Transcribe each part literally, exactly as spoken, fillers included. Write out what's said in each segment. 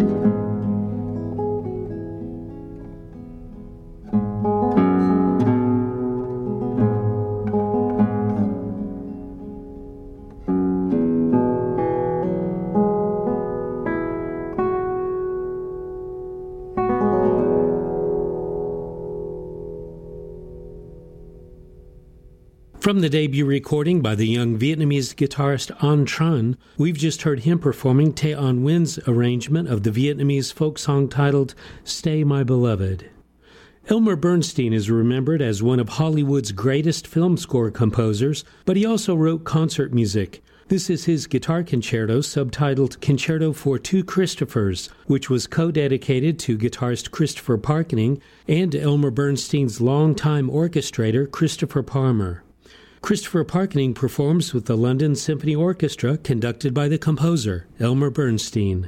From the debut recording by the young Vietnamese guitarist An Tran, we've just heard him performing Te An Nguyen's arrangement of the Vietnamese folk song titled Stay My Beloved. Elmer Bernstein is remembered as one of Hollywood's greatest film score composers, but he also wrote concert music. This is his guitar concerto subtitled Concerto for Two Christophers, which was co-dedicated to guitarist Christopher Parkening and Elmer Bernstein's longtime orchestrator Christopher Palmer. Christopher Parkening performs with the London Symphony Orchestra, conducted by the composer, Elmer Bernstein.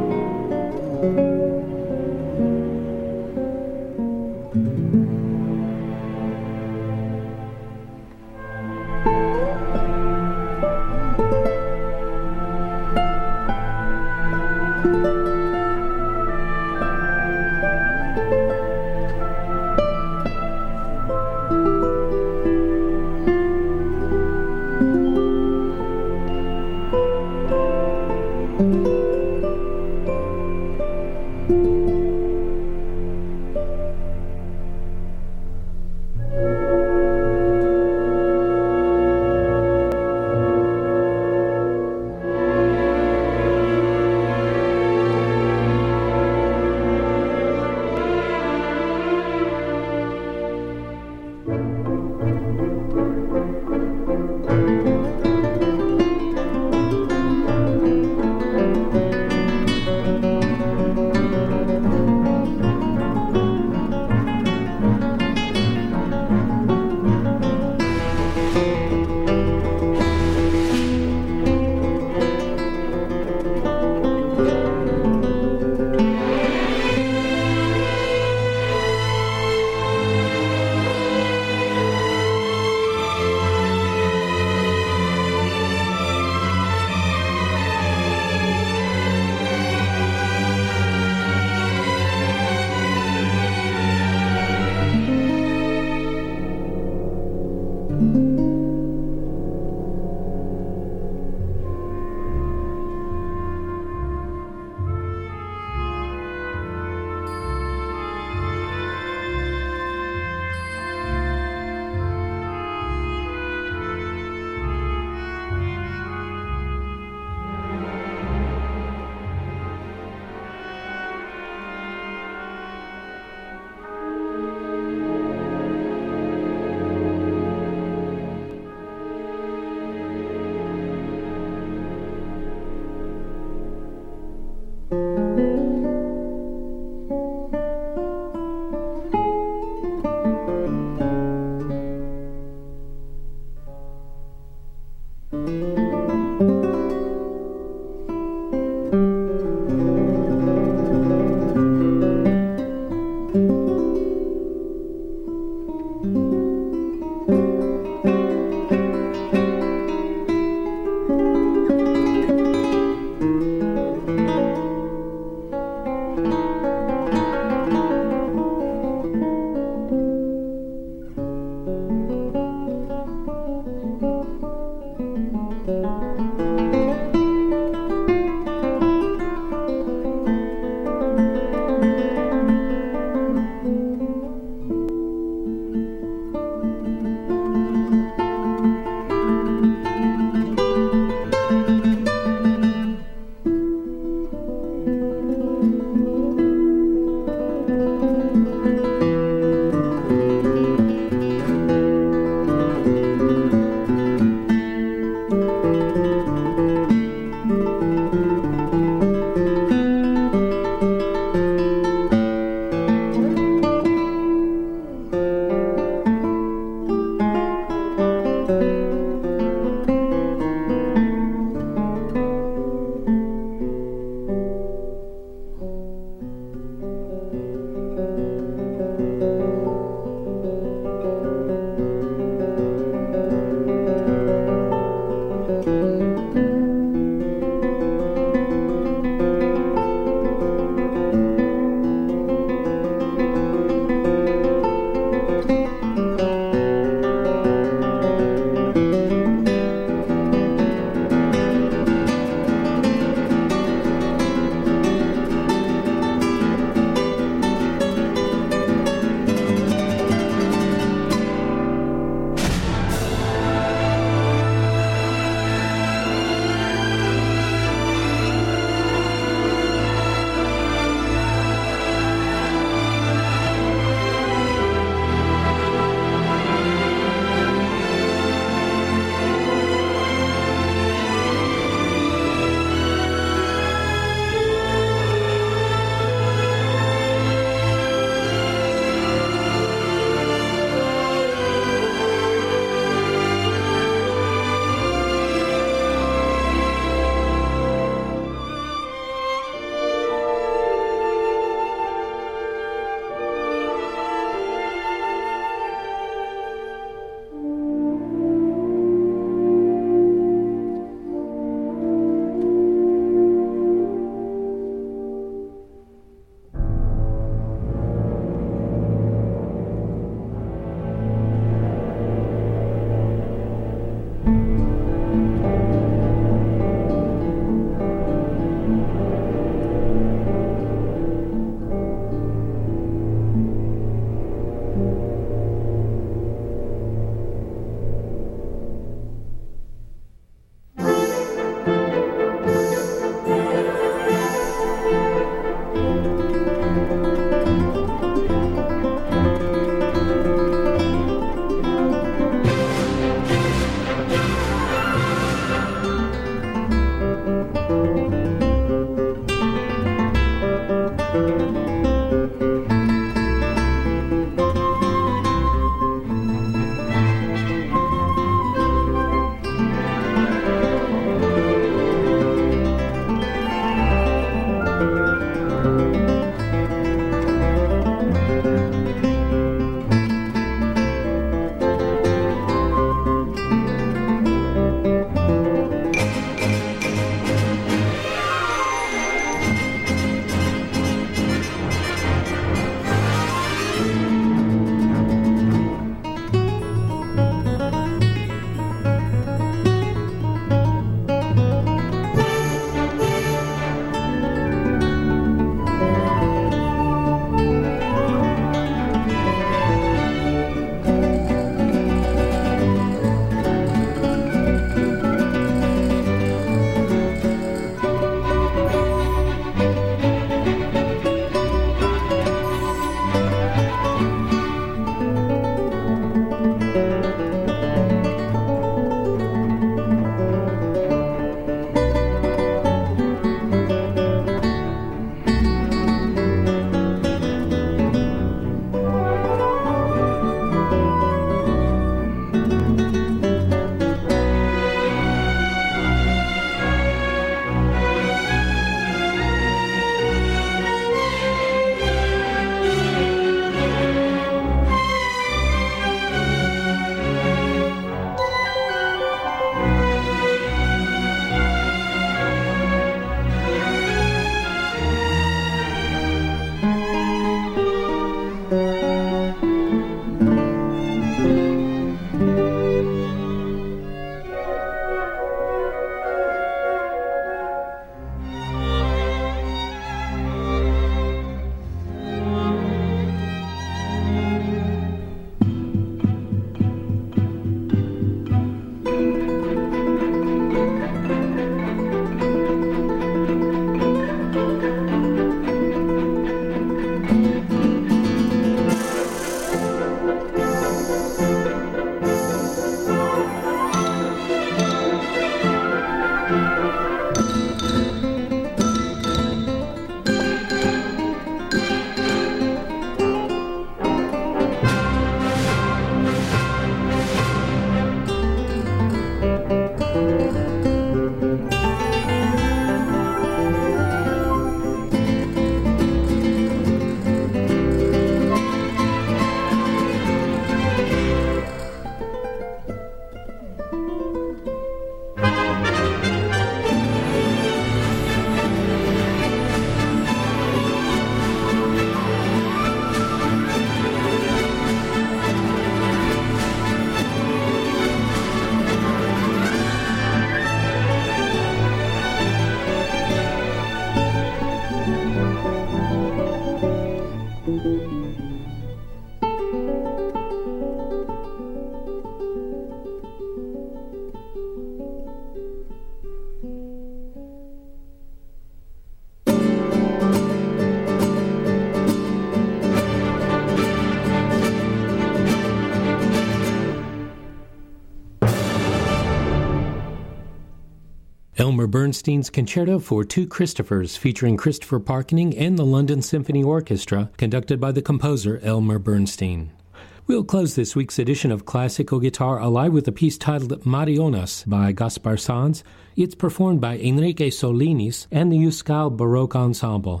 Elmer Bernstein's Concerto for Two Christophers, featuring Christopher Parkening and the London Symphony Orchestra, conducted by the composer Elmer Bernstein. We'll close this week's edition of Classical Guitar Alive with a piece titled Marionas by Gaspar Sanz. It's performed by Enrique Solinis and the Euskal Baroque Ensemble.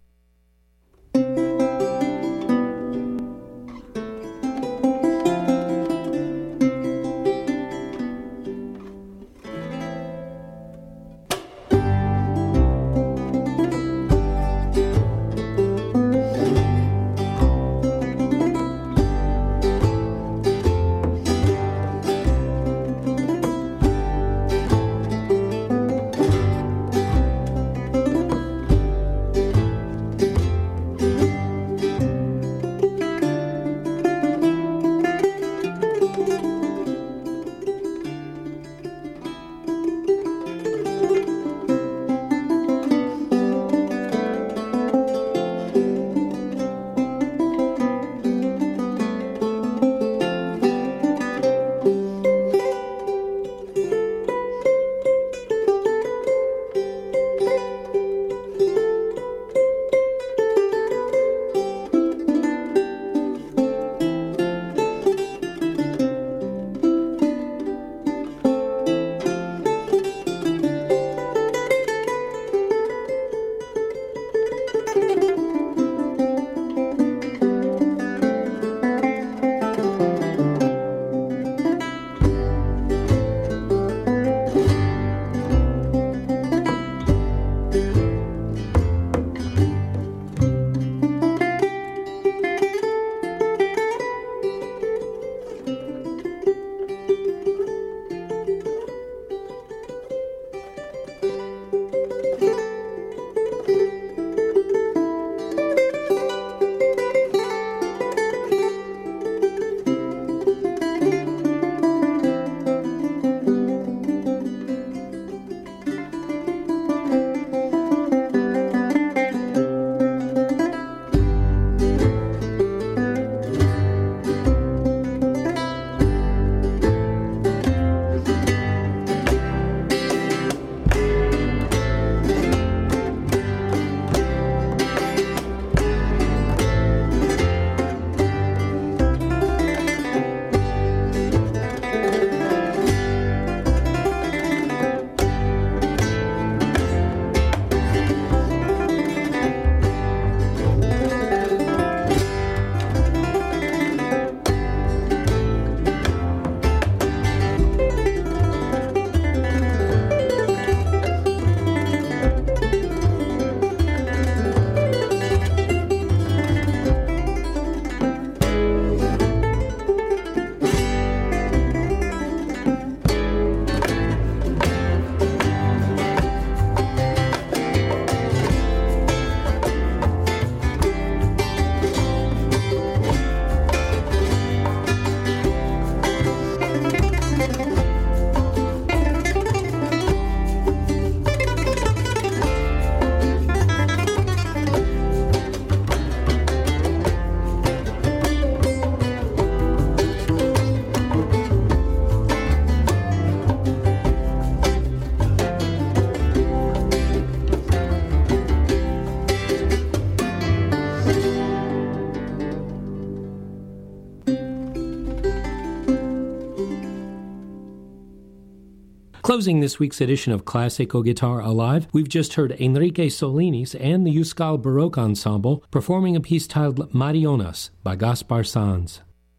Closing this week's edition of Classical Guitar Alive, we've just heard Enrique Solinis and the Euskal Baroque Ensemble performing a piece titled Marionas by Gaspar Sanz.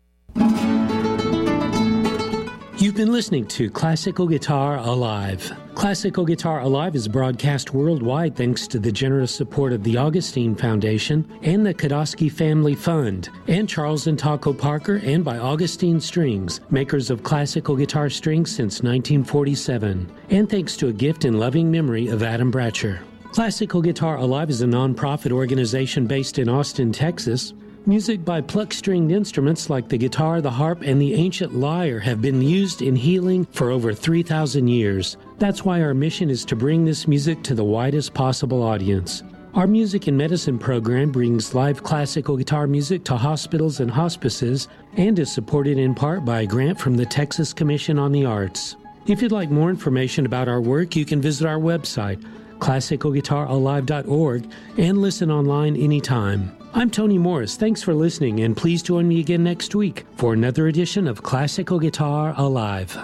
You've been listening to Classical Guitar Alive. Classical Guitar Alive is broadcast worldwide thanks to the generous support of the Augustine Foundation and the Kodosky Family Fund, and Charles and Taco Parker, and by Augustine Strings, makers of classical guitar strings since nineteen forty-seven, and thanks to a gift in loving memory of Adam Bratcher. Classical Guitar Alive is a nonprofit organization based in Austin, Texas. Music by pluck-stringed instruments like the guitar, the harp, and the ancient lyre have been used in healing for over three thousand years. That's why our mission is to bring this music to the widest possible audience. Our Music and Medicine program brings live classical guitar music to hospitals and hospices and is supported in part by a grant from the Texas Commission on the Arts. If you'd like more information about our work, you can visit our website, classical guitar alive dot org, and listen online anytime. I'm Tony Morris. Thanks for listening, and please join me again next week for another edition of Classical Guitar Alive.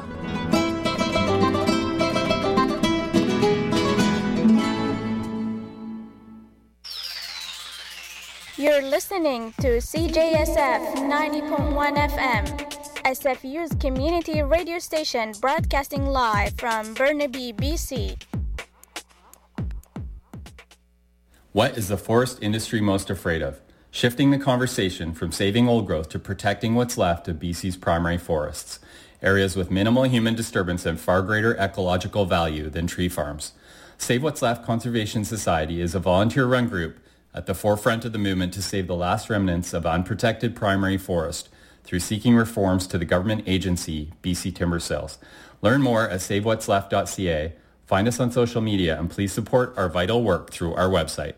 You're listening to C J S F ninety point one F M, S F U's community radio station broadcasting live from Burnaby, B C. What is the forest industry most afraid of? Shifting the conversation from saving old growth to protecting what's left of B C's primary forests, areas with minimal human disturbance and far greater ecological value than tree farms. Save What's Left Conservation Society is a volunteer-run group at the forefront of the movement to save the last remnants of unprotected primary forest through seeking reforms to the government agency, B C Timber Sales. Learn more at save what's left dot c a. Find us on social media, and please support our vital work through our website.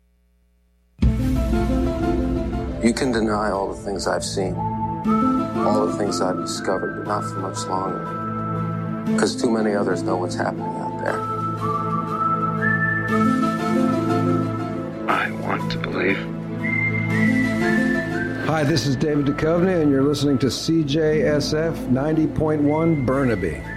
You can deny all the things I've seen, all the things I've discovered, but not for much longer, because too many others know what's happening out there. I want to believe. Hi, this is David Duchovny, and you're listening to C J S F ninety point one Burnaby.